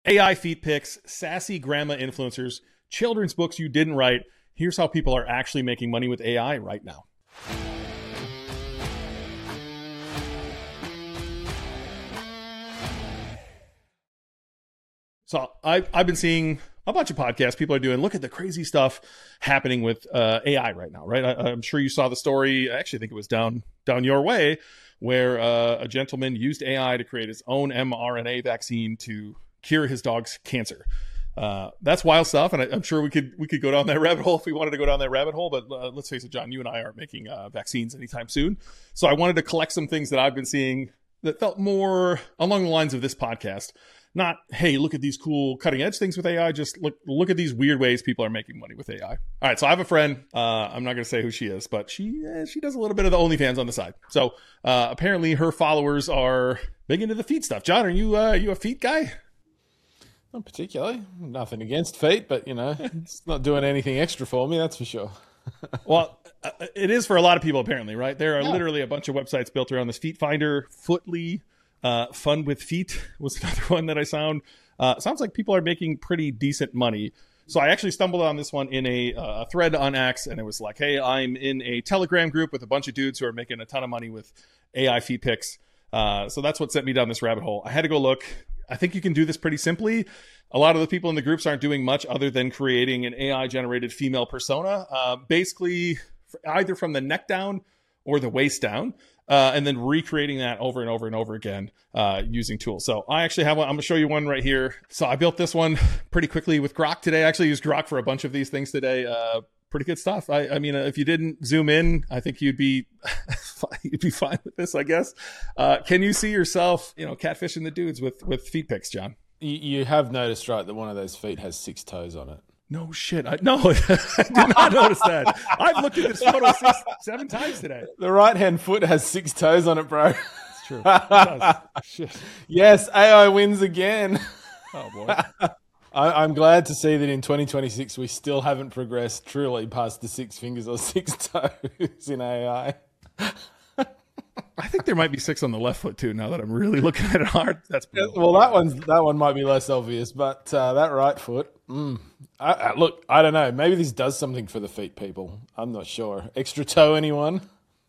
AI feet pics, sassy grandma influencers, children's books you didn't write. Here's how people are actually making money with AI right now. So I've been seeing a bunch of podcasts people are doing. Look at the crazy stuff happening with AI right now, right? I'm sure you saw the story. I actually think it was down your way, where a gentleman used AI to create his own mRNA vaccine to cure his dog's cancer. That's wild stuff, and I'm sure we could go down that rabbit hole if we wanted to go down that rabbit hole. But let's face it, John, you and I aren't making vaccines anytime soon. So I wanted to collect some things that I've been seeing that felt more along the lines of this podcast. Not, hey, look at these cool cutting edge things with AI. Just look at these weird ways people are making money with AI. All right, so I have a friend. I'm not going to say who she is, but she does a little bit of the OnlyFans on the side. So apparently her followers are big into the feet stuff. John, are you a feet guy? Not particularly. Nothing against feet, but it's not doing anything extra for me. That's for sure. Well, it is for a lot of people apparently, right? There are literally a bunch of websites built around this. Feet Finder, Footly. Fun with Feet was another one that I found. Sounds like people are making pretty decent money. So I actually stumbled on this one in a thread on X, and it was like, hey, I'm in a Telegram group with a bunch of dudes who are making a ton of money with AI feet pics. So that's what sent me down this rabbit hole. I had to go look. I think you can do this pretty simply. A lot of the people in the groups aren't doing much other than creating an AI-generated female persona, basically either from the neck down or the waist down. And then recreating that over and over and over again using tools. So I actually have one. I'm going to show you one right here. So I built this one pretty quickly with Grok today. I actually used Grok for a bunch of these things today. Pretty good stuff. I mean, if you didn't zoom in, I think you'd be fine with this, I guess. Can you see yourself, catfishing the dudes with feet pics, John? You have noticed, right, that one of those feet has 6 toes on it. No shit. I did not notice that. I've looked at this photo 6-7 times today. The right-hand foot has 6 toes on it, bro. It's true. It does. Shit. Yes, AI wins again. Oh, boy. I'm glad to see that in 2026 we still haven't progressed truly past the 6 fingers or 6 toes in AI. I think there might be 6 on the left foot too. Now that I'm really looking at it hard, that's well. That one might be less obvious, but that right foot. Look, I don't know. Maybe this does something for the feet people. I'm not sure. Extra toe, anyone?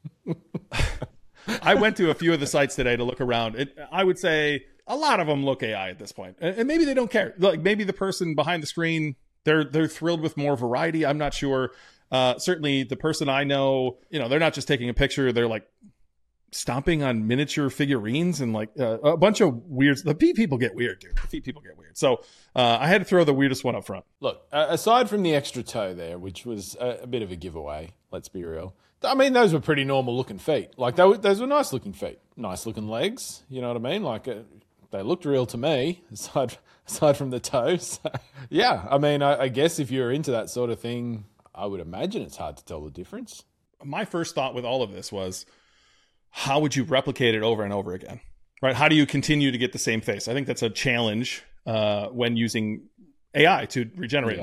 I went to a few of the sites today to look around. I would say a lot of them look AI at this point, and maybe they don't care. Like maybe the person behind the screen, they're thrilled with more variety. I'm not sure. Certainly, the person I know, they're not just taking a picture. They're like stomping on miniature figurines and like a bunch of weird. The feet people get weird, dude. The feet people get weird. So I had to throw the weirdest one up front. Look, aside from the extra toe there, which was a bit of a giveaway, let's be real. I mean, those were pretty normal looking feet. Like those were nice looking feet, nice looking legs. You know what I mean? Like they looked real to me, aside from the toes. Yeah, I mean, I guess if you're into that sort of thing, I would imagine it's hard to tell the difference. My first thought with all of this was, how would you replicate it over and over again, right? How do you continue to get the same face? I think that's a challenge when using AI to regenerate.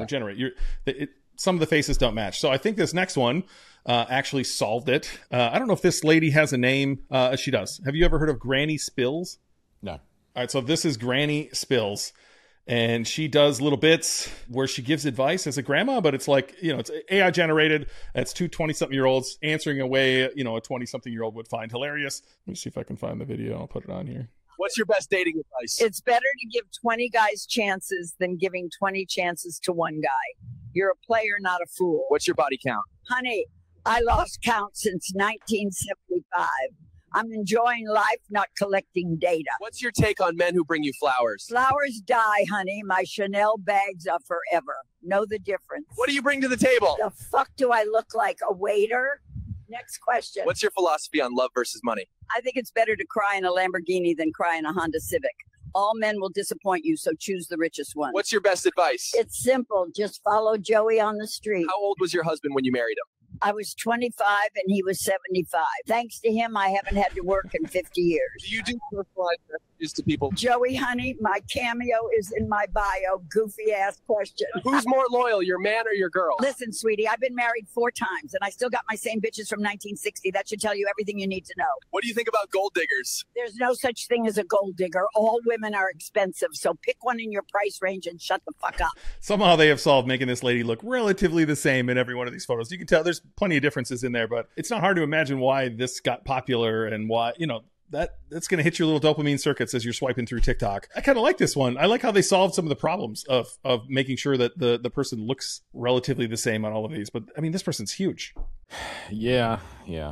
Some of the faces don't match. So I think this next one actually solved it. I don't know if this lady has a name. She does. Have you ever heard of Granny Spills? No. All right, so this is Granny Spills. And she does little bits where she gives advice as a grandma, but it's like, it's AI generated. It's 2 20-something-year-olds answering a way, a 20-something-year-old would find hilarious. Let me see if I can find the video. I'll put it on here. What's your best dating advice? It's better to give 20 guys chances than giving 20 chances to one guy. You're a player, not a fool. What's your body count? Honey, I lost count since 1975. I'm enjoying life, not collecting data. What's your take on men who bring you flowers? Flowers die, honey. My Chanel bags are forever. Know the difference. What do you bring to the table? The fuck do I look like? A waiter? Next question. What's your philosophy on love versus money? I think it's better to cry in a Lamborghini than cry in a Honda Civic. All men will disappoint you, so choose the richest one. What's your best advice? It's simple. Just follow Joey on the street. How old was your husband when you married him? I was 25 and he was 75. Thanks to him, I haven't had to work in 50 years. Do you do personalized messages to people. Joey, honey, my cameo is in my bio. Goofy ass question. Who's more loyal, your man or your girl? Listen, sweetie, I've been married 4 times and I still got my same bitches from 1960. That should tell you everything you need to know. What do you think about gold diggers? There's no such thing as a gold digger. All women are expensive, so pick one in your price range and shut the fuck up. Somehow they have solved making this lady look relatively the same in every one of these photos. You can tell there's plenty of differences in there, but it's not hard to imagine why this got popular and why, that's going to hit your little dopamine circuits as you're swiping through TikTok. I kind of like this one. I like how they solved some of the problems of making sure that the person looks relatively the same on all of these. But I mean, this person's huge. Yeah.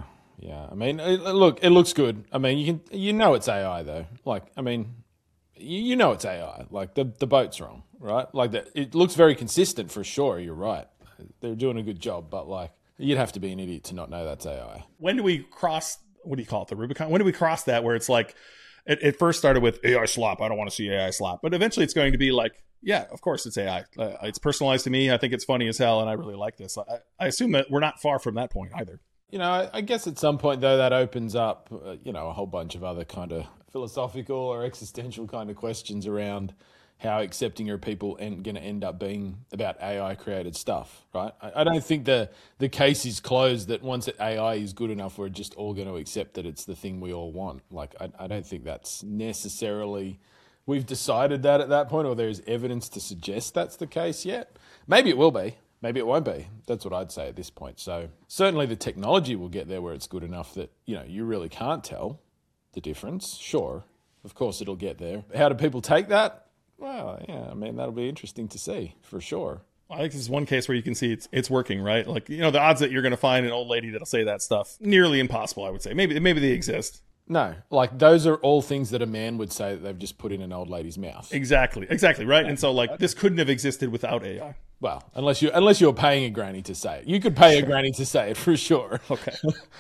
I mean, look, it looks good. I mean, it's AI though. Like, I mean, it's AI. Like the boat's wrong, right? Like it looks very consistent for sure. You're right. They're doing a good job, but like, you'd have to be an idiot to not know that's AI. When do we cross, what do you call it, the Rubicon? When do we cross that where it's like, it first started with AI slop. I don't want to see AI slop. But eventually it's going to be like, yeah, of course it's AI. It's personalized to me. I think it's funny as hell, and I really like this. I assume that we're not far from that point either. I guess at some point, though, that opens up, a whole bunch of other kind of philosophical or existential kind of questions around how accepting are people going to end up being about AI-created stuff, right? I don't think the case is closed that once AI is good enough, we're just all going to accept that it's the thing we all want. Like, I don't think that's necessarily... We've decided that at that point, or there's evidence to suggest that's the case yet. Maybe it will be. Maybe it won't be. That's what I'd say at this point. So certainly the technology will get there where it's good enough that, you really can't tell the difference. Sure, of course it'll get there. How do people take that? Well, yeah, I mean, that'll be interesting to see for sure. I think this is one case where you can see it's working, right? Like, the odds that you're going to find an old lady that'll say that stuff, nearly impossible, I would say. Maybe they exist. No, like those are all things that a man would say that they've just put in an old lady's mouth. Exactly, right? And so like this couldn't have existed without AI. Well, unless you're paying a granny to say it. You could pay a granny to say it for sure. Okay.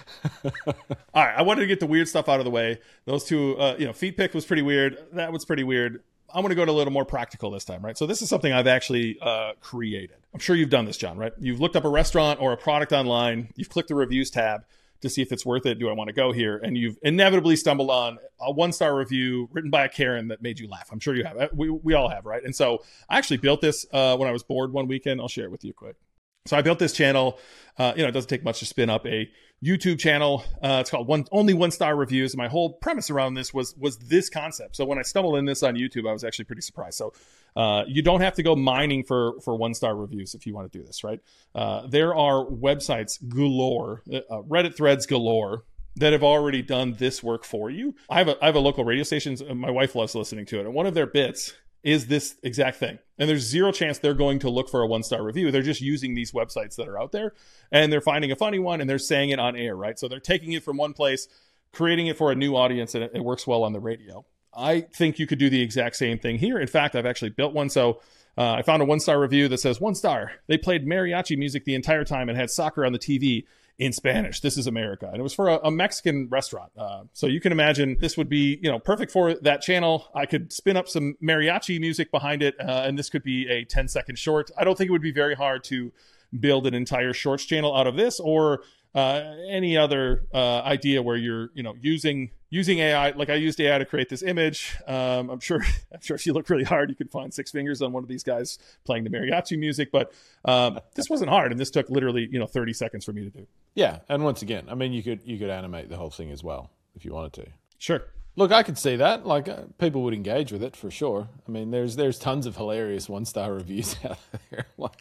All right, I wanted to get the weird stuff out of the way. Those two, feet pic was pretty weird. That was pretty weird. I'm going to go to a little more practical this time, right? So this is something I've actually created. I'm sure you've done this, John, right? You've looked up a restaurant or a product online. You've clicked the reviews tab to see if it's worth it. Do I want to go here? And you've inevitably stumbled on a 1-star review written by a Karen that made you laugh. I'm sure you have. We all have, right? And so I actually built this when I was bored one weekend. I'll share it with you quick. So I built this channel. It doesn't take much to spin up a YouTube channel. It's called only 1-star reviews. And my whole premise around this was this concept. So when I stumbled in this on YouTube, I was actually pretty surprised. So you don't have to go mining for 1-star reviews if you want to do this, right? There are websites galore, Reddit threads galore that have already done this work for you. I have a local radio station. My wife loves listening to it. And one of their bits is this exact thing. And there's zero chance they're going to look for a 1-star review. They're just using these websites that are out there and they're finding a funny one and they're saying it on air, right? So they're taking it from one place, creating it for a new audience, and it works well on the radio. I think you could do the exact same thing here. In fact, I've actually built one. So I found a 1-star review that says 1 star. They played mariachi music the entire time and had soccer on the TV in Spanish. This is America. And it was for a Mexican restaurant. So you can imagine this would be, perfect for that channel. I could spin up some mariachi music behind it. And this could be a 10-second short. I don't think it would be very hard to build an entire shorts channel out of this or any other idea where you're, using AI. Like I used AI to create this image. I'm sure if you look really hard, you could find 6 fingers on one of these guys playing the mariachi music. But this wasn't hard, and this took literally 30 seconds for me to do. Yeah, and once again, I mean, you could animate the whole thing as well if you wanted to. Sure. Look, I could see that. Like people would engage with it for sure. I mean, there's tons of hilarious 1-star reviews out there.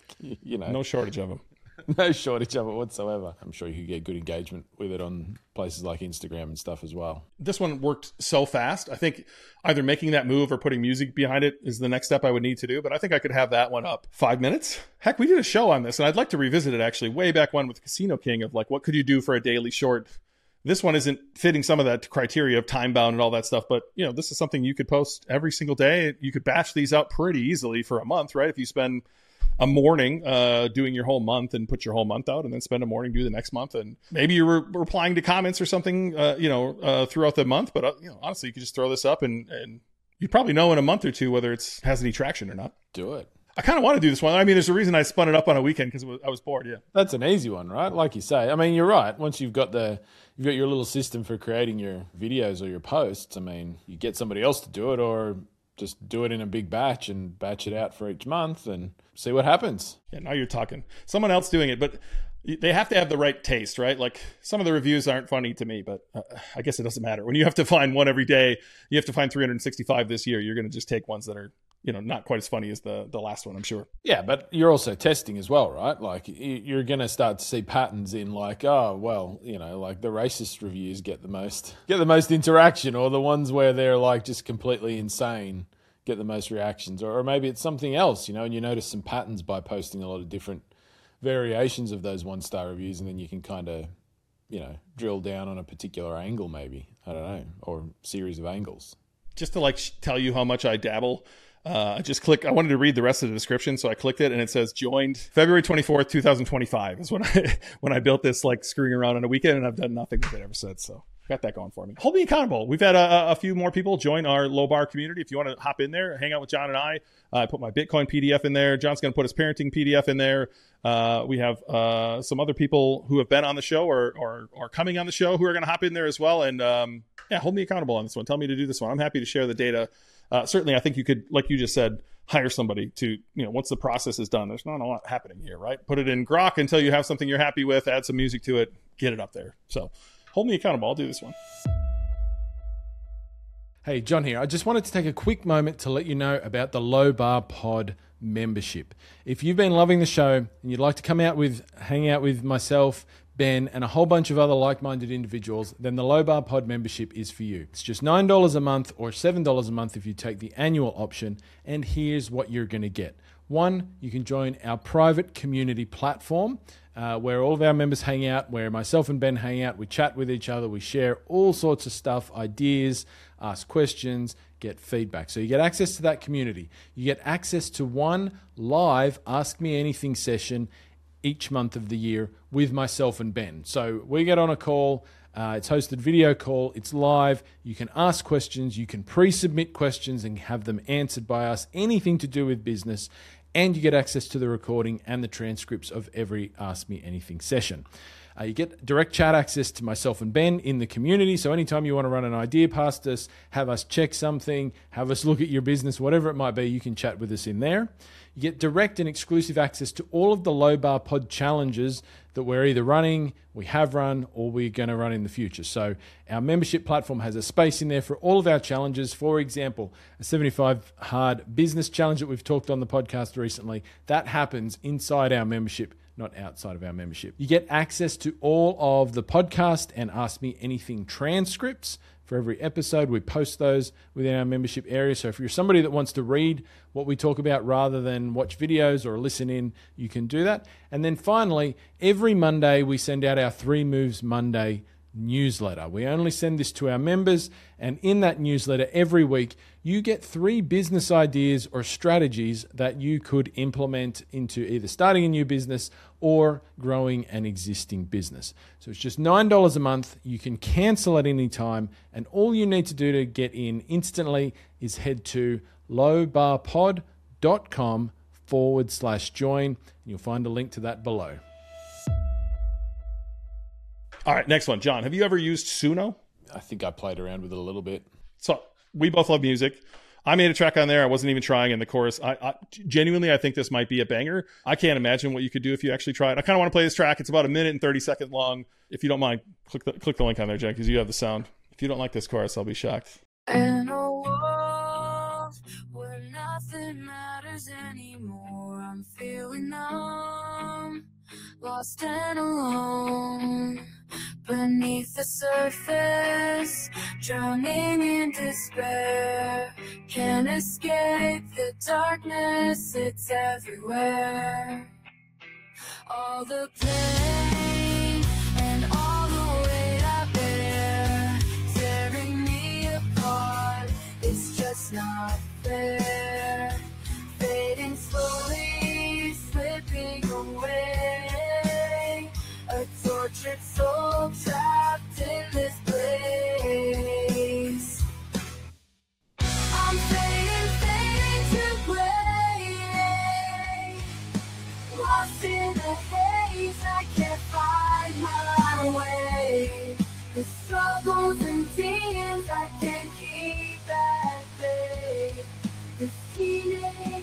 No shortage of them. No shortage of it whatsoever. I'm sure you could get good engagement with it on places like Instagram and stuff as well. This one worked so fast. I think either making that move or putting music behind it is the next step I would need to do. But I think I could have that one up 5 minutes. Heck, we did a show on this, and I'd like to revisit it actually way back when with Casino King of like, what could you do for a daily short? This one isn't fitting some of that criteria of time bound and all that stuff. But, this is something you could post every single day. You could batch these out pretty easily for a month, right? If you spend a morning doing your whole month and put your whole month out and then spend a morning do the next month, and maybe you're replying to comments or something throughout the month, but honestly you could just throw this up and you probably know in a month or two whether it has any traction or not. Do it. I kind of want to do this one. I mean, there's a reason I spun it up on a weekend because I was bored. Yeah. That's an easy one, right? Like you say. I mean, you're right. Once you've got your little system for creating your videos or your posts, I mean, you get somebody else to do it or just do it in a big batch and batch it out for each month and see what happens. Yeah, now you're talking. Someone else doing it, but they have to have the right taste, right? Like some of the reviews aren't funny to me, but I guess it doesn't matter. When you have to find one every day, you have to find 365 this year. You're going to just take ones that are, not quite as funny as the last one, I'm sure. Yeah, but you're also testing as well, right? Like you're going to start to see patterns in like, oh, well, like the racist reviews get the most interaction, or the ones where they're like just completely insane get the most reactions, or maybe it's something else, and you notice some patterns by posting a lot of different variations of those 1-star reviews, and then you can kind of, drill down on a particular angle, maybe, I don't know, or series of angles. Just to tell you how much I dabble, I wanted to read the rest of the description, so I clicked it, and it says joined February 24th, 2025 is when I built this, screwing around on a weekend, and I've done nothing with it ever since, so got that going for me. Hold me accountable. We've had a few more people join our Low Bar community. If you want to hop in there, hang out with John and I put my Bitcoin PDF in there. John's going to put his parenting PDF in there. We have some other people who have been on the show or coming on the show who are going to hop in there as well. And hold me accountable on this one. Tell me to do this one. I'm happy to share the data. Certainly, I think you could, like you just said, hire somebody to, once the process is done, there's not a lot happening here, right? Put it in Grok until you have something you're happy with, add some music to it, get it up there. So hold me accountable. I'll do this one. Hey, John here. I just wanted to take a quick moment to let you know about the Low Bar Pod membership. If you've been loving the show and you'd like to hang out with myself, Ben, and a whole bunch of other like-minded individuals, then the Low Bar Pod membership is for you. It's just $9 a month or $7 a month if you take the annual option, and here's what you're going to get. One, you can join our private community platform where all of our members hang out, where myself and Ben hang out. We chat with each other. We share all sorts of stuff, ideas, ask questions, get feedback. So you get access to that community. You get access to one live Ask Me Anything session each month of the year with myself and Ben. So we get on a call. It's hosted video call. It's live. You can ask questions. You can pre-submit questions and have them answered by us. Anything to do with business. And you get access to the recording and the transcripts of every Ask Me Anything session. You get direct chat access to myself and Ben in the community. So anytime you want to run an idea past us, have us check something, have us look at your business, whatever it might be, you can chat with us in there. You get direct and exclusive access to all of the Low Bar Pod challenges that we're either running, we have run, or we're going to run in the future. So our membership platform has a space in there for all of our challenges. For example, a 75 hard business challenge that we've talked on the podcast recently, that happens inside our membership, not outside of our membership. You get access to all of the podcast and Ask Me Anything transcripts for every episode. We post those within our membership area. So if you're somebody that wants to read what we talk about rather than watch videos or listen in, you can do that. And then finally, every Monday we send out our 3 Moves Monday newsletter. We only send this to our members, and in that newsletter every week you get 3 business ideas or strategies that you could implement into either starting a new business or growing an existing business. So it's just $9 a month. You can cancel at any time, and all you need to do to get in instantly is head to lowbarpod.com/join, and you'll find a link to that below. All right, next one. John, have you ever used Suno? I think I played around with it a little bit. So we both love music. I made a track on there. I wasn't even trying in the chorus. I genuinely, I think this might be a banger. I can't imagine what you could do if you actually tried. I kind of want to play this track. It's about 1 minute and 30 seconds long. If you don't mind, click the link on there, Jen, because you have the sound. If you don't like this chorus, I'll be shocked. In a world where nothing matters anymore, I'm feeling numb, lost and alone. Beneath the surface, drowning in despair. Can't escape the darkness, it's everywhere. All the pain and all the weight I bear, tearing me apart, it's just not fair. Fading slowly, slipping away, a tortured soul trapped in this place. I'm fading to gray. in the haze, I can't find my way. The struggles and tears I can't keep at bay. The teenage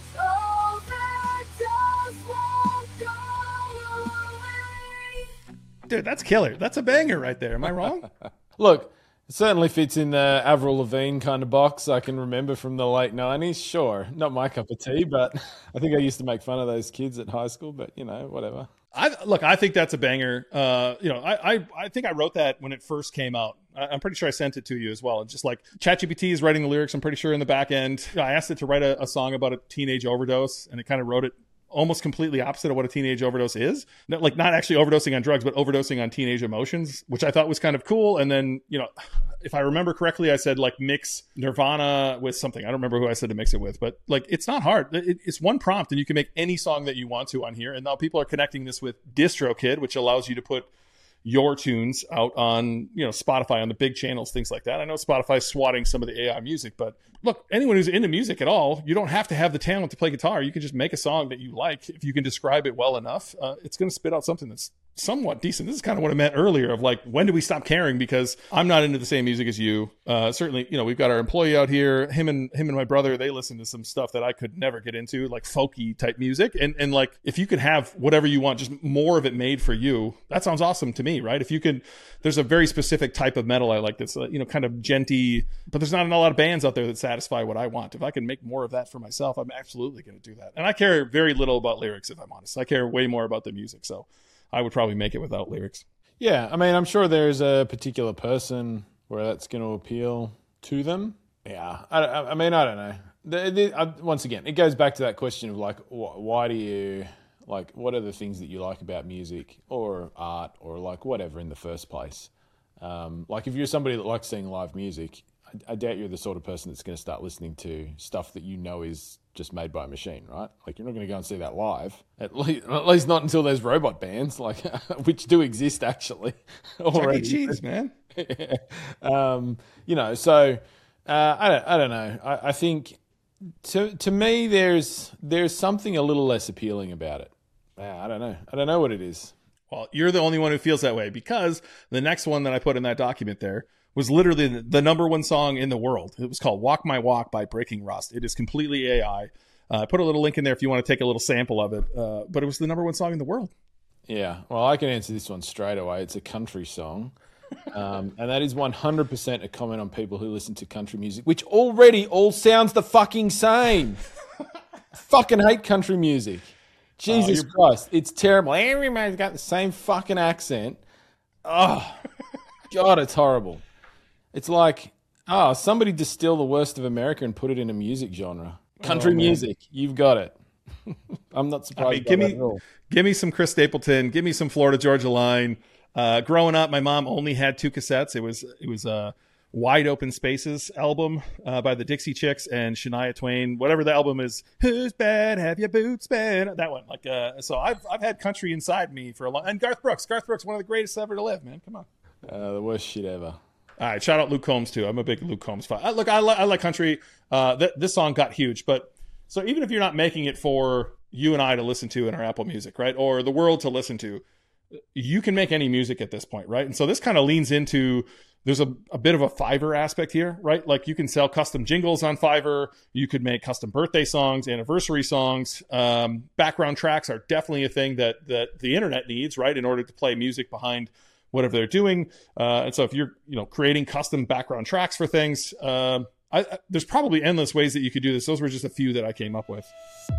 overdose won't go away. Dude, that's killer. That's a banger right there. Am I wrong? Look, it certainly fits in the Avril Lavigne kind of box I can remember from the late 90s. Sure, not my cup of tea, but I think I used to make fun of those kids at high school, but, you know, whatever. I think that's a banger. I think I wrote that when it first came out. I'm pretty sure I sent it to you as well. It's just like ChatGPT is writing the lyrics, I'm pretty sure, in the back end. I asked it to write a song about a teenage overdose, and it kind of wrote it almost completely opposite of what a teenage overdose is. Like, not actually overdosing on drugs, but overdosing on teenage emotions, which I thought was kind of cool. And then, you know, if I remember correctly, I said like mix Nirvana with something. I don't remember who I said to mix it with, but like, it's not hard. It's one prompt and you can make any song that you want to on here. And now people are connecting this with DistroKid, which allows you to put your tunes out on, you know, Spotify, on the big channels, things like that. I know Spotify's swatting some of the AI music, but look, anyone who's into music at all, you don't have to have the talent to play guitar. You can just make a song that you like. If you can describe it well enough, it's going to spit out something that's somewhat decent. This is kind of what I meant earlier of like, when do we stop caring? Because I'm not into the same music as you. Certainly, you know, we've got our employee out here, him and my brother, they listen to some stuff that I could never get into, like folky type music. And like, if you could have whatever you want, just more of it made for you, that sounds awesome to me, right? If you could, there's a very specific type of metal I like that's, you know, kind of genty, but there's not a lot of bands out there that satisfy what I want. If I can make more of that for myself, I'm absolutely going to do that. And I care very little about lyrics, if I'm honest. I care way more about the music. So I would probably make it without lyrics. Yeah, I mean, I'm sure there's a particular person where that's going to appeal to them. Yeah, I mean, I don't know. Once again, it goes back to that question of like, why do you, like, what are the things that you like about music or art or like whatever in the first place? Like, if you're somebody that likes seeing live music, I doubt you're the sort of person that's going to start listening to stuff that you know is just made by a machine, right? Like, you're not going to go and see that live, at least not until there's robot bands, like which do exist actually already. Chuck E. Cheese, man. You know, so I don't know. I think to me there's something a little less appealing about it. I don't know. I don't know what it is. Well, you're the only one who feels that way, because the next one that I put in that document there was literally the number one song in the world. It was called Walk My Walk by Breaking Rust. It is completely AI. I put a little link in there if you want to take a little sample of it. But it was the number one song in the world. Yeah, well, I can answer this one straight away. It's a country song. And that is 100% a comment on people who listen to country music, which already all sounds the fucking same. I fucking hate country music. Jesus Christ, it's terrible. Everybody's got the same fucking accent. Oh, God, it's horrible. It's like, somebody distill the worst of America and put it in a music genre. Country music, you've got it. I'm not surprised by that at all. Give me some Chris Stapleton. Give me some Florida Georgia Line. Growing up, my mom only had 2 cassettes. It was Wide Open Spaces album by the Dixie Chicks and Shania Twain, whatever the album is. Who's bad? Have your boots been? That one. Like, so I've had country inside me for a long. And Garth Brooks, one of the greatest ever to live, man. Come on. The worst shit ever. All right, shout out Luke Combs too. I'm a big Luke Combs fan. I like country. This song got huge, but so even if you're not making it for you and I to listen to in our Apple Music, right, or the world to listen to, you can make any music at this point, right? And so this kind of leans into, there's a bit of a Fiverr aspect here, right? Like, you can sell custom jingles on Fiverr. You could make custom birthday songs, anniversary songs. Background tracks are definitely a thing that the internet needs, right, in order to play music behind whatever they're doing. And so if you're, creating custom background tracks for things, there's probably endless ways that you could do this. Those were just a few that I came up with.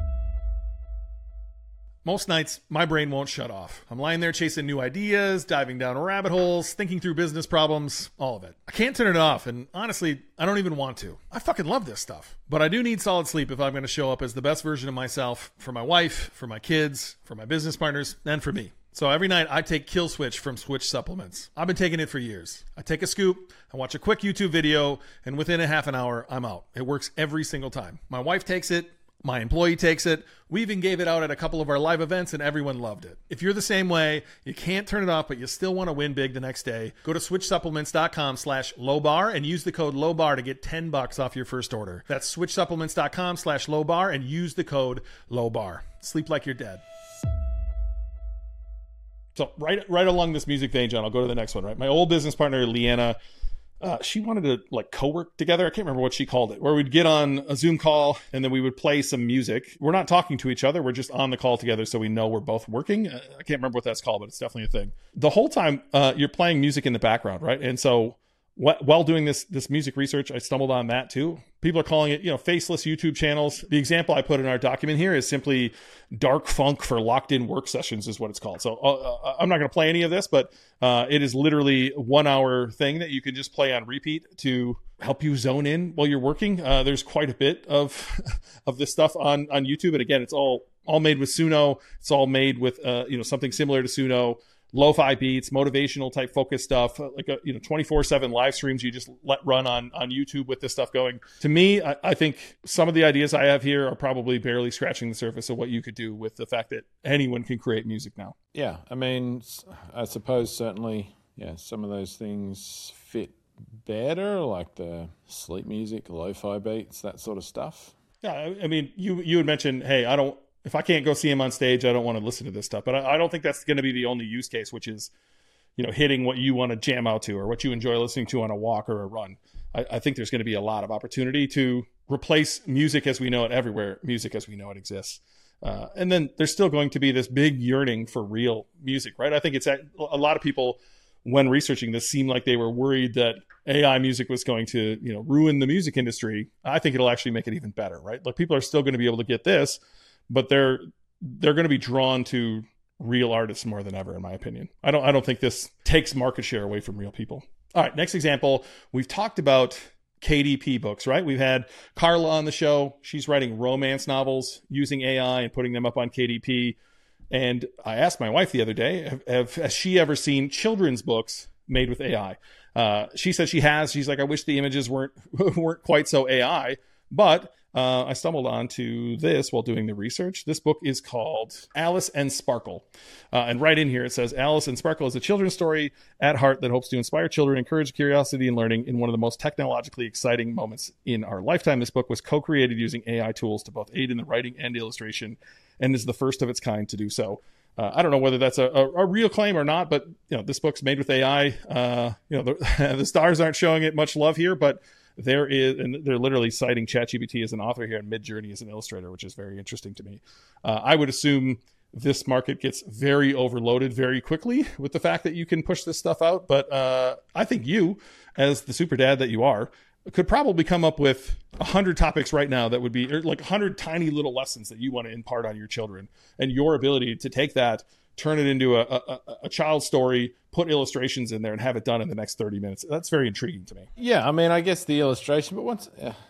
Most nights, my brain won't shut off. I'm lying there chasing new ideas, diving down rabbit holes, thinking through business problems, all of it. I can't turn it off, and honestly, I don't even want to. I fucking love this stuff. But I do need solid sleep if I'm going to show up as the best version of myself for my wife, for my kids, for my business partners, and for me. So every night I take Kill Switch from Switch Supplements. I've been taking it for years. I take a scoop, I watch a quick YouTube video, and within a half an hour, I'm out. It works every single time. My wife takes it. My employee takes it. We even gave it out at a couple of our live events and everyone loved it. If you're the same way, you can't turn it off, but you still want to win big the next day, go to switchsupplements.com/lowbar and use the code lowbar to get $10 off your first order. That's switchsupplements.com/lowbar and use the code lowbar. Sleep like you're dead. So right along this music vein, John, I'll go to the next one, right? My old business partner, Leanna, she wanted to like co-work together. I can't remember what she called it, where we'd get on a Zoom call and then we would play some music. We're not talking to each other. We're just on the call together so we know we're both working. I can't remember what that's called, but it's definitely a thing. The whole time you're playing music in the background, right? And so while doing this music research, I stumbled on that too. People are calling it, faceless YouTube channels. The example I put in our document here is simply dark funk for locked in work sessions is what it's called. So I'm not going to play any of this, but it is literally 1 hour thing that you can just play on repeat to help you zone in while you're working. There's quite a bit of this stuff on YouTube. And again, it's all made with Suno. It's all made with, something similar to Suno. Lo-fi beats, motivational type focus stuff, like 24/7 live streams you just let run on YouTube with this stuff going. To me, I think some of the ideas I have here are probably barely scratching the surface of what you could do with the fact that anyone can create music now. Yeah, I mean, I suppose certainly, some of those things fit better, like the sleep music, lo-fi beats, that sort of stuff. Yeah, I mean, you had mentioned, hey, if I can't go see him on stage, I don't want to listen to this stuff. But I don't think that's going to be the only use case, which is, hitting what you want to jam out to or what you enjoy listening to on a walk or a run. I think there's going to be a lot of opportunity to replace music as we know it everywhere, music as we know it exists. And then there's still going to be this big yearning for real music, right? I think it's a lot of people, when researching this, seemed like they were worried that AI music was going to, ruin the music industry. I think it'll actually make it even better, right? Like people are still going to be able to get this, but they're going to be drawn to real artists more than ever, in my opinion. I don't think this takes market share away from real people. All right, next example. We've talked about KDP books, right? We've had Carla on the show. She's writing romance novels using AI and putting them up on KDP. And I asked my wife the other day, has she ever seen children's books made with AI? She said she has. She's like, I wish the images weren't quite so AI, but I stumbled onto this while doing the research. This book is called Alice and Sparkle. And right in here, it says, Alice and Sparkle is a children's story at heart that hopes to inspire children, encourage curiosity and learning in one of the most technologically exciting moments in our lifetime. This book was co-created using AI tools to both aid in the writing and illustration and is the first of its kind to do so. I don't know whether that's a real claim or not, but this book's made with AI. The stars aren't showing it much love here, but there is, and they're literally citing ChatGPT as an author here and Midjourney as an illustrator, which is very interesting to me. I would assume this market gets very overloaded very quickly with the fact that you can push this stuff out. But I think you, as the super dad that you are, could probably come up with 100 topics right now that would be like 100 tiny little lessons that you want to impart on your children, and your ability to take that, turn it into a child's story, put illustrations in there and have it done in the next 30 minutes. That's very intriguing to me. Yeah, I mean, I guess the illustration, but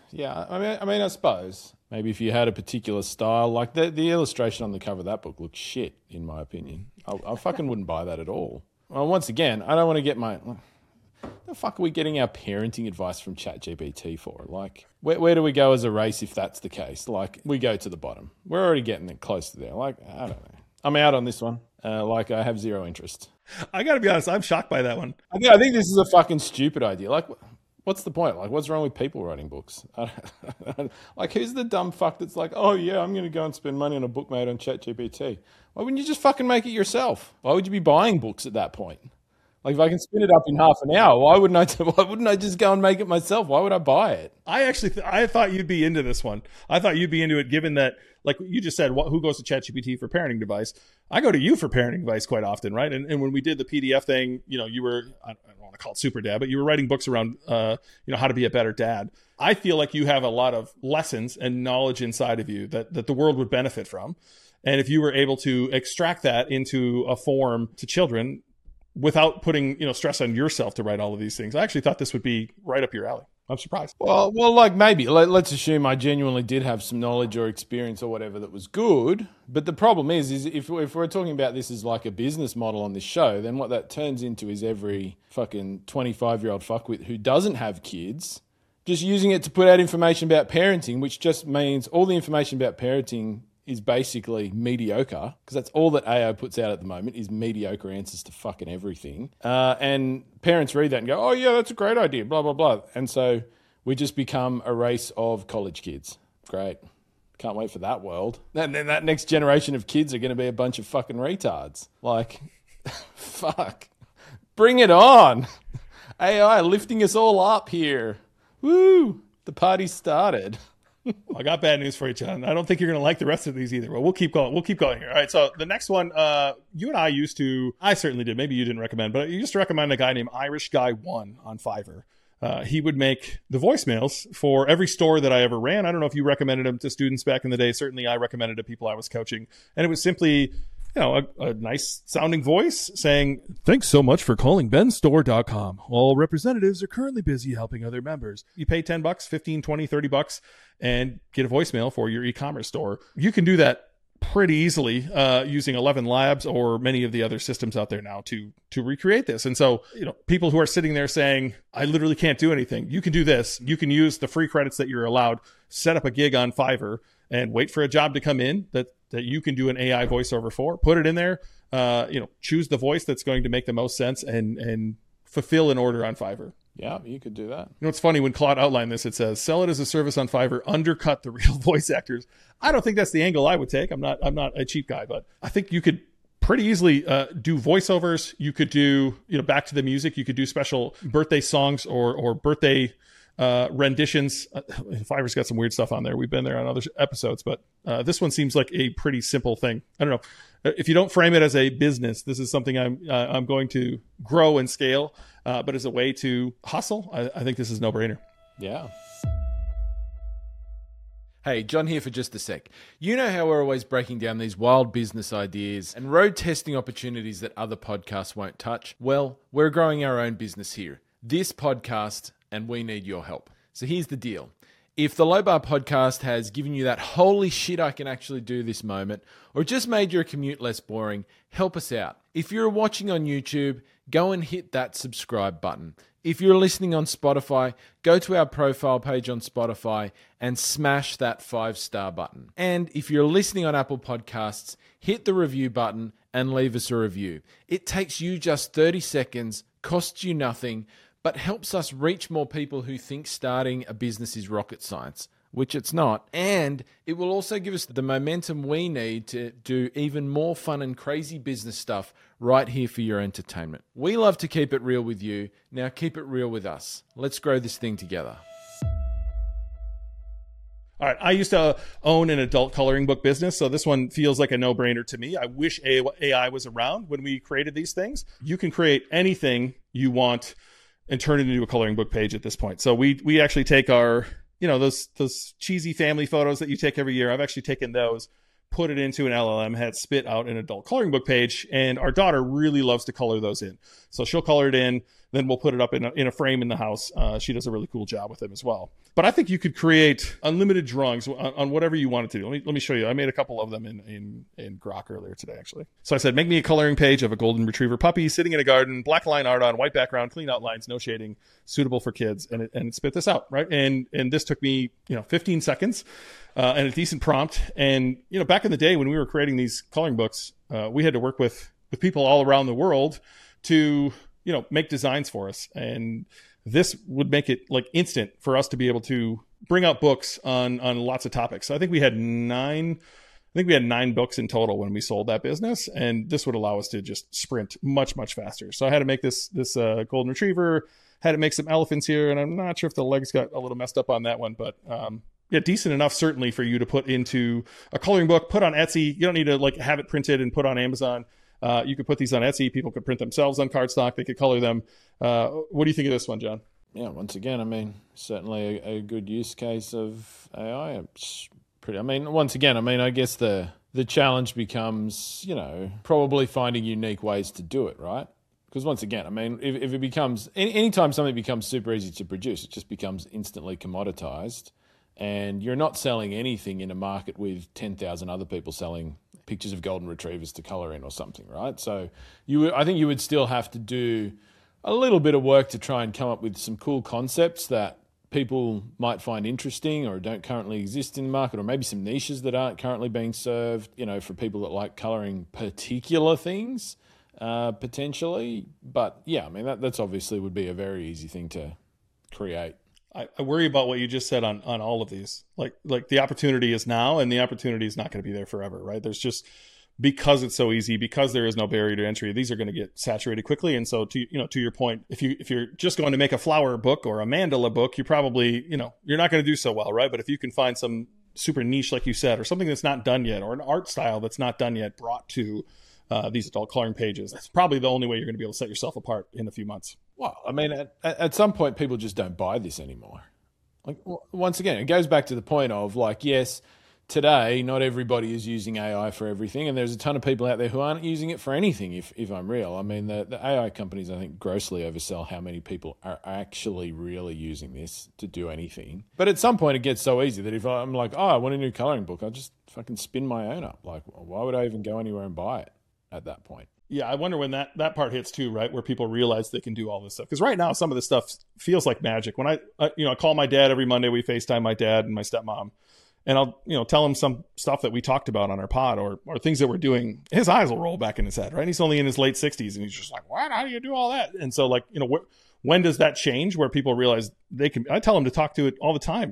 I suppose maybe if you had a particular style, like the illustration on the cover of that book looks shit, in my opinion. I fucking wouldn't buy that at all. Well, once again, I don't want to get the fuck are we getting our parenting advice from ChatGPT for? Like, where do we go as a race if that's the case? Like, we go to the bottom. We're already getting it close to there. Like, I don't know. I'm out on this one. I have zero interest. I got to be honest, I'm shocked by that one. I think this is a fucking stupid idea. Like, what's the point? Like, what's wrong with people writing books? Like, who's the dumb fuck that's like, oh yeah, I'm going to go and spend money on a book made on ChatGPT? Why wouldn't you just fucking make it yourself? Why would you be buying books at that point? Like, if I can spin it up in half an hour, why wouldn't I just go and make it myself? Why would I buy it? I actually, I thought you'd be into this one. I thought you'd be into it, given that, like you just said, who goes to ChatGPT for parenting advice? I go to you for parenting advice quite often, right? And when we did the PDF thing, you were, I don't want to call it super dad, but you were writing books around, how to be a better dad. I feel like you have a lot of lessons and knowledge inside of you that the world would benefit from. And if you were able to extract that into a form to children, without putting, stress on yourself to write all of these things, I actually thought this would be right up your alley. I'm surprised. Well, like maybe let's assume I genuinely did have some knowledge or experience or whatever that was good. But the problem is if we're talking about this as like a business model on this show, then what that turns into is every fucking 25-year-old fuckwit who doesn't have kids just using it to put out information about parenting, which just means all the information about parenting is basically mediocre, because that's all that AI puts out at the moment is mediocre answers to fucking everything. And parents read that and go, oh yeah, that's a great idea, blah, blah, blah. And so we just become a race of college kids. Great. Can't wait for that world. And then that next generation of kids are going to be a bunch of fucking retards. Like, Fuck. Bring it on. AI lifting us all up here. Woo. The party started. I got bad news for you, John. I don't think you're going to like the rest of these either. Well, we'll keep going. We'll keep going here. All right. So the next one, you and I used to, I certainly did. Maybe you didn't recommend, but you used to recommend a guy named Irish Guy 1 on Fiverr. He would make the voicemails for every store that I ever ran. I don't know if you recommended him to students back in the day. Certainly I recommended to people I was coaching. And it was simply, a nice sounding voice saying, "Thanks so much for calling benstore.com. All representatives are currently busy helping other members." You pay $10, $15, $20, $30 and get a voicemail for your e-commerce store. You can do that pretty easily using 11 Labs or many of the other systems out there now to recreate this. And so, people who are sitting there saying, "I literally can't do anything," you can do this. You can use the free credits that you're allowed, set up a gig on Fiverr and wait for a job to come in that you can do an AI voiceover for, put it in there, choose the voice that's going to make the most sense and fulfill an order on Fiverr. Yeah, you could do that. It's funny when Claude outlined this, it says, "Sell it as a service on Fiverr, undercut the real voice actors." I don't think that's the angle I would take. I'm not a cheap guy, but I think you could pretty easily do voiceovers. You could do, back to the music. You could do special birthday songs or birthday renditions. Fiverr's got some weird stuff on there. We've been there on other episodes, but this one seems like a pretty simple thing. I don't know if you don't frame it as a business. This is something I'm going to grow and scale, but as a way to hustle, I think this is a no-brainer. Yeah. Hey, John here for just a sec. You know how we're always breaking down these wild business ideas and road testing opportunities that other podcasts won't touch? Well, we're growing our own business here. This podcast, and we need your help. So here's the deal. If the Low Bar podcast has given you that holy shit I can actually do this moment, or just made your commute less boring, help us out. If you're watching on YouTube, go and hit that subscribe button. If you're listening on Spotify, go to our profile page on Spotify and smash that 5-star button. And if you're listening on Apple Podcasts, hit the review button and leave us a review. It takes you just 30 seconds, costs you nothing, but helps us reach more people who think starting a business is rocket science, which it's not. And it will also give us the momentum we need to do even more fun and crazy business stuff right here for your entertainment. We love to keep it real with you. Now keep it real with us. Let's grow this thing together. All right. I used to own an adult coloring book business, so this one feels like a no-brainer to me. I wish AI was around when we created these things. You can create anything you want and turn it into a coloring book page at this point. So we actually take our, those cheesy family photos that you take every year. I've actually taken those, put it into an LLM, had spit out an adult coloring book page, and our daughter really loves to color those in. So she'll color it in, then we'll put it up in a frame in the house. She does a really cool job with them as well. But I think you could create unlimited drawings on whatever you wanted to do. Let me show you. I made a couple of them in Grok earlier today, actually. So I said, make me a coloring page of a golden retriever puppy sitting in a garden, black line art on, white background, clean outlines, no shading, suitable for kids, and it spit this out, right? And this took me 15 seconds and a decent prompt. And back in the day when we were creating these coloring books, we had to work with people all around the world to make designs for us. And this would make it like instant for us to be able to bring out books on lots of topics. So I think we had 9 books in total when we sold that business. And this would allow us to just sprint much, much faster. So I had to make this golden retriever, had to make some elephants here. And I'm not sure if the legs got a little messed up on that one, but decent enough certainly for you to put into a coloring book, put on Etsy. You don't need to have it printed and put on Amazon. You could put these on Etsy. People could print themselves on cardstock. They could color them. What do you think of this one, John? Yeah, once again, certainly a good use case of AI. I guess the challenge becomes, probably finding unique ways to do it, right? Because once again, if it becomes, anytime something becomes super easy to produce, it just becomes instantly commoditized. And you're not selling anything in a market with 10,000 other people selling pictures of golden retrievers to color in or something, right? So I think you would still have to do a little bit of work to try and come up with some cool concepts that people might find interesting or don't currently exist in the market, or maybe some niches that aren't currently being served, for people that like coloring particular things, potentially. But yeah, that's obviously would be a very easy thing to create. I worry about what you just said on all of these. Like the opportunity is now, and the opportunity is not going to be there forever, right? There's just because it's so easy, because there is no barrier to entry, these are going to get saturated quickly. And so to your point, if you're just going to make a flower book or a mandala book, you probably, you're not going to do so well, right? But if you can find some super niche, like you said, or something that's not done yet, or an art style that's not done yet, brought to these adult coloring pages, that's probably the only way you're going to be able to set yourself apart in a few months. Well, I mean, at some point, people just don't buy this anymore. Like, once again, it goes back to the point of, like, yes, today, not everybody is using AI for everything, and there's a ton of people out there who aren't using it for anything, if I'm real. I mean, the AI companies, I think, grossly oversell how many people are actually really using this to do anything. But at some point, it gets so easy that if I'm like, oh, I want a new coloring book, I'll just fucking spin my own up. Like, why would I even go anywhere and buy it at that point? Yeah, I wonder when that part hits too, right? Where people realize they can do all this stuff. Because right now, some of this stuff feels like magic. When I call my dad every Monday, we FaceTime my dad and my stepmom, and I'll tell him some stuff that we talked about on our pod or things that we're doing. His eyes will roll back in his head, right? And he's only in his late 60s, and he's just like, what? How do you do all that? And so, like, when does that change where people realize they can? I tell them to talk to it all the time.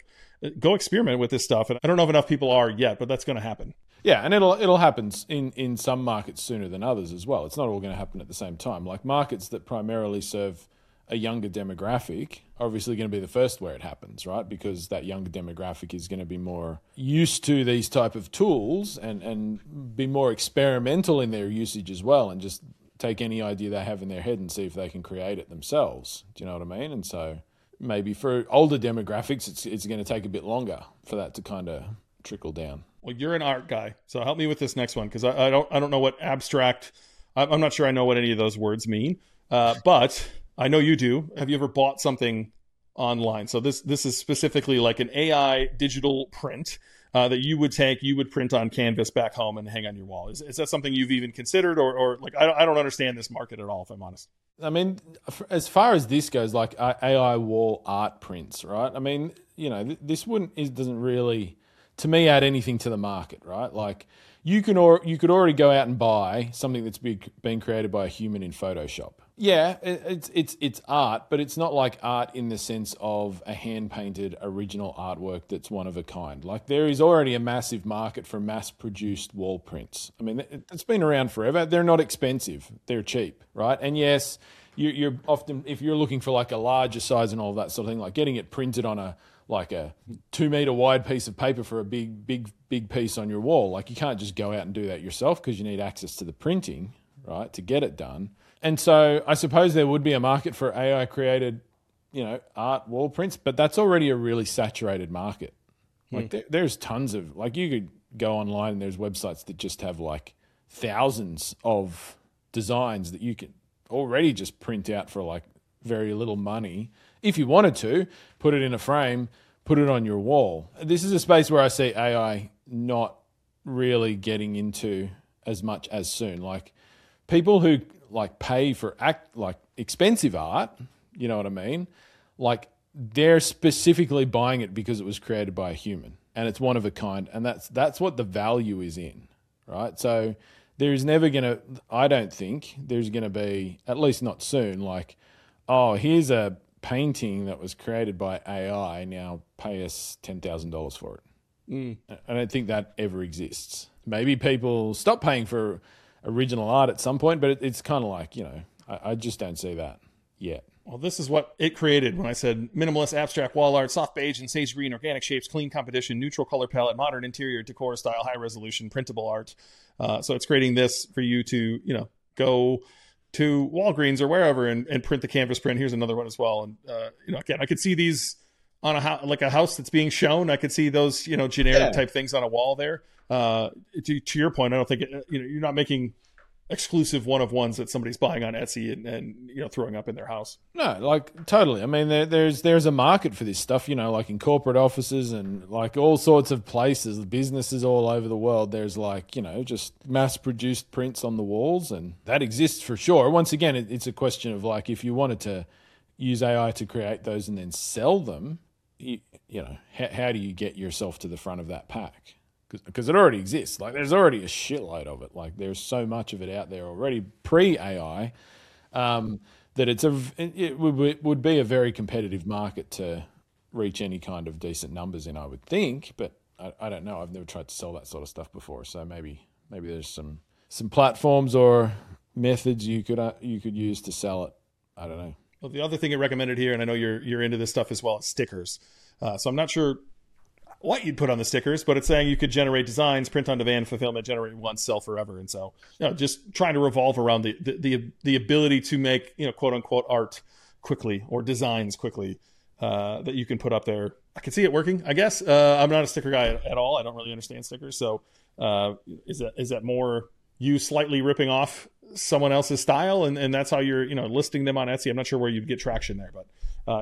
Go experiment with this stuff. And I don't know if enough people are yet, but that's going to happen. Yeah, and it'll happen in some markets sooner than others as well. It's not all going to happen at the same time. Like, markets that primarily serve a younger demographic are obviously going to be the first where it happens, right? Because that younger demographic is going to be more used to these type of tools and be more experimental in their usage as well, and just take any idea they have in their head and see if they can create it themselves. Do you know what I mean? And so maybe for older demographics, it's going to take a bit longer for that to kind of trickle down. Well, you're an art guy, so help me with this next one, because I don't know what abstract. I'm not sure I know what any of those words mean, but I know you do. Have you ever bought something online? So this is specifically like an AI digital print that you would print on canvas back home and hang on your wall. Is that something you've even considered, or like I don't understand this market at all, if I'm honest. I mean, as far as this goes, like AI wall art prints, right? I mean, this doesn't really, to me, add anything to the market, right? Like, you could already go out and buy something that's been created by a human in Photoshop. Yeah, it's art, but it's not like art in the sense of a hand-painted original artwork that's one of a kind. Like, there is already a massive market for mass-produced wall prints. I mean, it's been around forever. They're not expensive. They're cheap, right? And yes, you're often, if you're looking for like a larger size and all that sort of thing, like getting it printed on a 2-meter wide piece of paper for a big piece on your wall. Like, you can't just go out and do that yourself because you need access to the printing, right, to get it done. And so I suppose there would be a market for AI created, art wall prints, but that's already a really saturated market. Like, there's tons of, like, you could go online and there's websites that just have like thousands of designs that you can already just print out for like very little money. If you wanted to, put it in a frame, put it on your wall. This is a space where I see AI not really getting into as much as soon. Like, people who like pay for expensive art, you know what I mean? Like, they're specifically buying it because it was created by a human and it's one of a kind, and that's what the value is in, right? So there's never gonna, I don't think there's gonna be, at least not soon, like, oh, here's a painting that was created by AI, now pay us $10,000 for it. I don't think that ever exists. Maybe people stop paying for original art at some point, but it's kind of like, I just don't see that yet. Well, this is what it created when I said minimalist abstract wall art, soft beige and sage green, organic shapes, clean composition, neutral color palette, modern interior decor style, high resolution, printable art. So it's creating this for you to, go to Walgreens or wherever and print the canvas print. Here's another one as well. And, again, I could see these on a house that's being shown. I could see those, generic type things on a wall there. To your point, I don't think you're not making exclusive one-of-ones that somebody's buying on Etsy and throwing up in their house. No, like, totally. I mean, there's a market for this stuff, like in corporate offices and like all sorts of places, businesses all over the world. There's like, just mass-produced prints on the walls, and that exists for sure. Once again, it's a question of like, if you wanted to use AI to create those and then sell them, how do you get yourself to the front of that pack? Because it already exists. Like, there's already a shitload of it. Like, there's so much of it out there already pre-AI that it would be a very competitive market to reach any kind of decent numbers in, I would think. But I don't know. I've never tried to sell that sort of stuff before, so maybe maybe there's some platforms or methods you could use to sell it. I don't know. Well, the other thing it recommended here, and I know you're into this stuff as well, is stickers. So I'm not sure what you'd put on the stickers, but it's saying you could generate designs, print on demand, fulfillment, generate once, sell forever. And so, just trying to revolve around the ability to make, quote unquote art quickly or designs quickly that you can put up there. I can see it working, I guess. I'm not a sticker guy at all. I don't really understand stickers. So is that more you slightly ripping off someone else's style and that's how you're listing them on Etsy? I'm not sure where you'd get traction there, but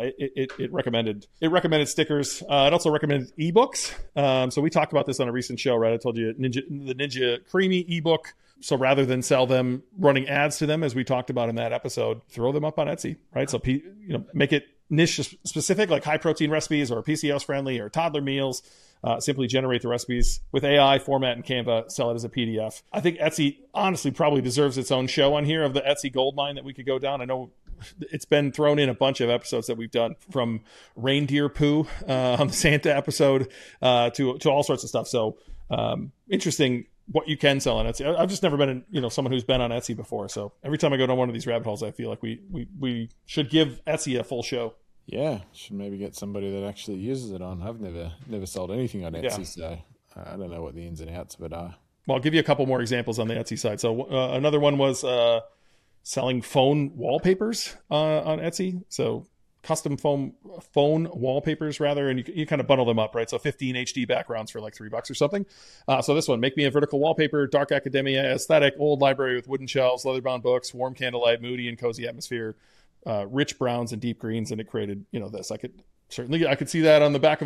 it recommended stickers. It also recommended ebooks. So we talked about this on a recent show, right? I told you the Ninja Creamy ebook. So rather than sell them running ads to them, as we talked about in that episode, throw them up on Etsy, right? So make it niche specific, like high protein recipes or PCOS friendly or toddler meals. Simply generate the recipes with AI, format in Canva, sell it as a PDF. I think Etsy honestly probably deserves its own show on here of the Etsy gold mine that we could go down. I know it's been thrown in a bunch of episodes that we've done, from reindeer poo on the Santa episode to all sorts of stuff. So interesting what you can sell on Etsy. I've just never been someone who's been on Etsy before. So every time I go down one of these rabbit holes, I feel like we should give Etsy a full show. Yeah, should maybe get somebody that actually uses it on. I've never sold anything on Etsy, so I don't know what the ins and outs of it are. Well, I'll give you a couple more examples on the Etsy side. So another one was selling phone wallpapers on Etsy. So custom phone wallpapers, rather, and you kind of bundle them up, right? So 15 HD backgrounds for like $3 or something. So this one, make me a vertical wallpaper, dark academia aesthetic, old library with wooden shelves, leather-bound books, warm candlelight, moody and cozy atmosphere. Rich browns and deep greens, and it created this. I could see that on the back of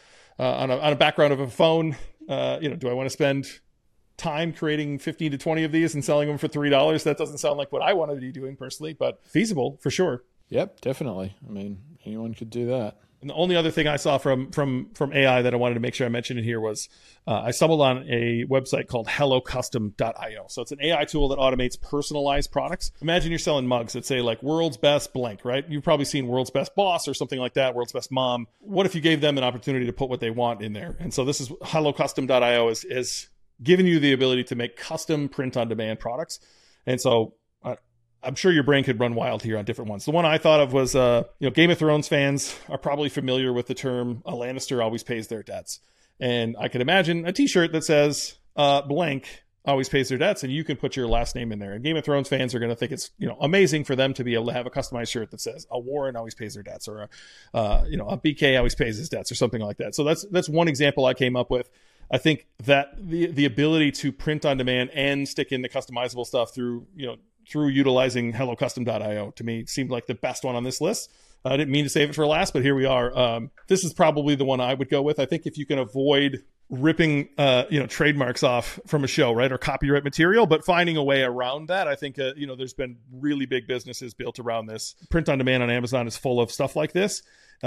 on a background of a phone. Do I want to spend time creating 15 to 20 of these and selling them for $3? That doesn't sound like what I want to be doing personally, but feasible for sure. Yep, definitely. I mean, anyone could do that. And the only other thing I saw from AI that I wanted to make sure I mentioned in here was I stumbled on a website called hellocustom.io. So it's an AI tool that automates personalized products. Imagine you're selling mugs that say like world's best blank, right? You've probably seen world's best boss or something like that, world's best mom. What if you gave them an opportunity to put what they want in there? And so this is hellocustom.io is giving you the ability to make custom print on demand products. And so I'm sure your brain could run wild here on different ones. The one I thought of was, Game of Thrones fans are probably familiar with the term "a Lannister always pays their debts." And I could imagine a t-shirt that says, blank always pays their debts, and you can put your last name in there. And Game of Thrones fans are going to think it's, amazing for them to be able to have a customized shirt that says a Warren always pays their debts, or a BK always pays his debts, or something like that. So that's one example I came up with. I think that the ability to print on demand and stick in the customizable stuff through utilizing hellocustom.io, to me seemed like the best one on this list. I didn't mean to save it for last, but here we are. This is probably the one I would go with. I think if you can avoid ripping trademarks off from a show, right, or copyright material, but finding a way around that, I think there's been really big businesses built around this. Print on demand on Amazon is full of stuff like this,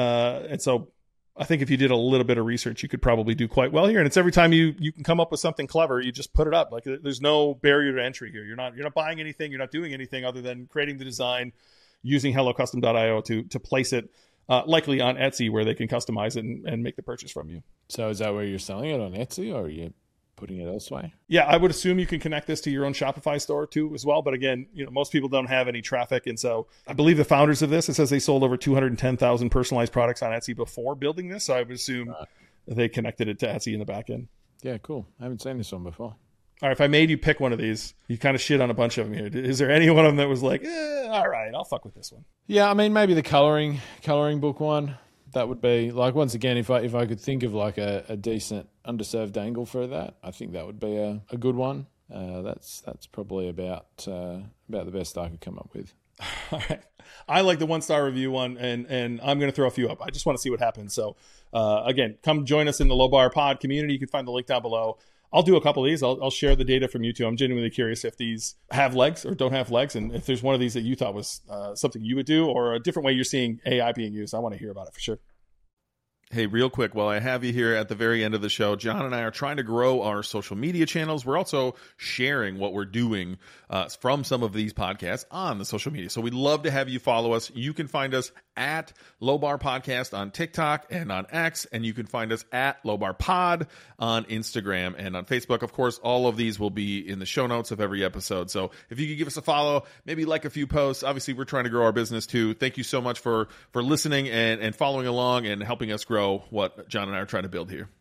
and so I think if you did a little bit of research, you could probably do quite well here. And it's every time you can come up with something clever, you just put it up. Like there's no barrier to entry here. You're not buying anything. You're not doing anything other than creating the design, using hellocustom.io to place it likely on Etsy, where they can customize it and make the purchase from you. So is that where you're selling it, on Etsy, or are you putting it elsewhere? Yeah, I would assume you can connect this to your own Shopify store too as well. But again, most people don't have any traffic. And so I believe the founders of this, it says they sold over 210,000 personalized products on Etsy before building this. So I would assume they connected it to Etsy in the back end. Yeah, cool. I haven't seen this one before. All right, if I made you pick one of these, you kind of shit on a bunch of them here. Is there any one of them that was like, all right, I'll fuck with this one? Yeah, I mean, maybe the coloring book one. That would be, like, once again, if I could think of like a decent underserved angle for that, I think that would be a good one. That's probably about the best I could come up with. All right. I like the 1-star review one, and I'm going to throw a few up. I just want to see what happens. So, again, come join us in the Low Bar Pod community. You can find the link down below. I'll do a couple of these. I'll share the data from you too. I'm genuinely curious if these have legs or don't have legs, and if there's one of these that you thought was something you would do, or a different way you're seeing AI being used. I want to hear about it for sure. Hey, real quick, while I have you here at the very end of the show, John and I are trying to grow our social media channels. We're also sharing what we're doing from some of these podcasts on the social media. So we'd love to have you follow us. You can find us at Low Bar Podcast on TikTok and on X, and you can find us at Low Bar Pod on Instagram and on Facebook. Of course, all of these will be in the show notes of every episode. So if you could give us a follow, maybe like a few posts. Obviously, we're trying to grow our business too. Thank you so much for listening and following along and helping us grow what John and I are trying to build here.